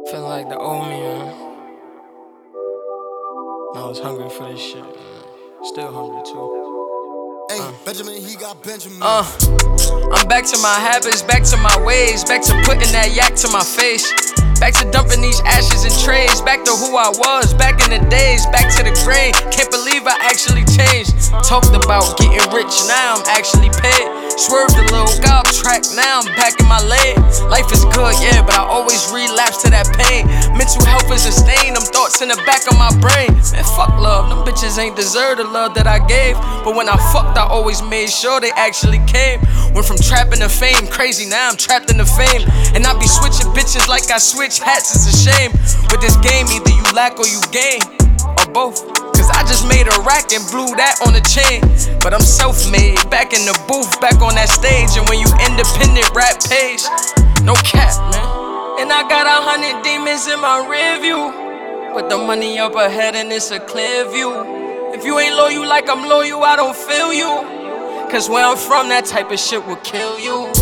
Feeling like the old me, man. I was hungry for this shit, man. Still hungry too. Hey, Benjamin, he got Benjamin. I'm back to my habits, back to my ways, back to putting that yak to my face. Back to dumping these ashes in trays, back to who I was, back in the days, back to the grain. Can't believe I actually changed. Talked about getting rich, now I'm actually paid. Swerved a little golf track, now I'm back in my lane. Life is good, yeah, but I always relapse to that pain. Mental health is a stain, them thoughts in the back of my brain. Man, fuck love, them bitches ain't deserve the love that I gave. But when I fucked, I always made sure they actually came. Went from trapping to fame, crazy, now I'm trapped in the fame. And I be switching bitches like I switch hats, it's a shame. With this game, either you lack or you gain, or both. Cause I just made a rack and blew that on the chain. But I'm self-made, back in the booth, back on that stage. And when you independent rap page, no cap, man. And I got 100 demons in my rear view. Put the money up ahead and it's a clear view. If you ain't loyal like I'm loyal, I don't feel you. Cause where I'm from, that type of shit will kill you.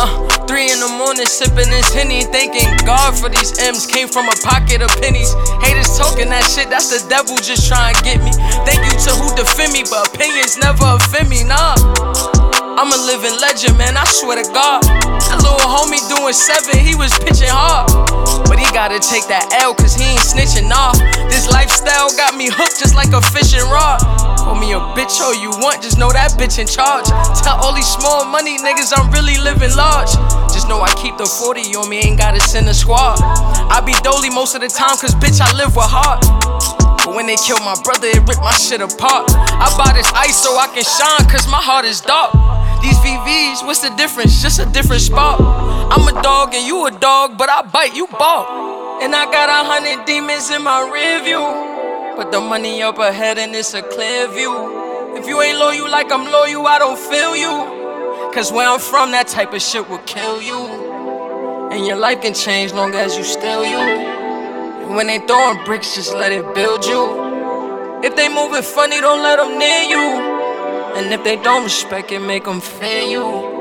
3 in the morning sipping this Henny, thanking God for these M's. Came from a pocket of pennies. Haters talking that shit, that's the devil just trying to get me. Thank you to who defend me, but opinions never offend me, nah. I'm a living legend, man, I swear to God. That little homie doing 7, he was pitching hard. But he gotta take that L, cause he ain't snitching off. This lifestyle got me hooked just like a fishing rod. Call me a bitch all you want, just know that bitch in charge. Tell all these small money niggas I'm really living large. Just know I keep the 40 on me, ain't gotta send a squad. I be dolly most of the time, cause bitch I live with heart. But when they killed my brother, it ripped my shit apart. I buy this ice so I can shine, cause my heart is dark. These VVs, what's the difference? Just a different spot. I'm a dog and you a dog, but I bite, you bark. And I got 100 demons in my rear view. Put the money up ahead and it's a clear view. If you ain't loyal like I'm loyal, I don't feel you. Cause where I'm from, that type of shit will kill you. And your life can change long as you still you. And when they throwing bricks, just let it build you. If they moving funny, don't let them near you. And if they don't respect it, make them fear you.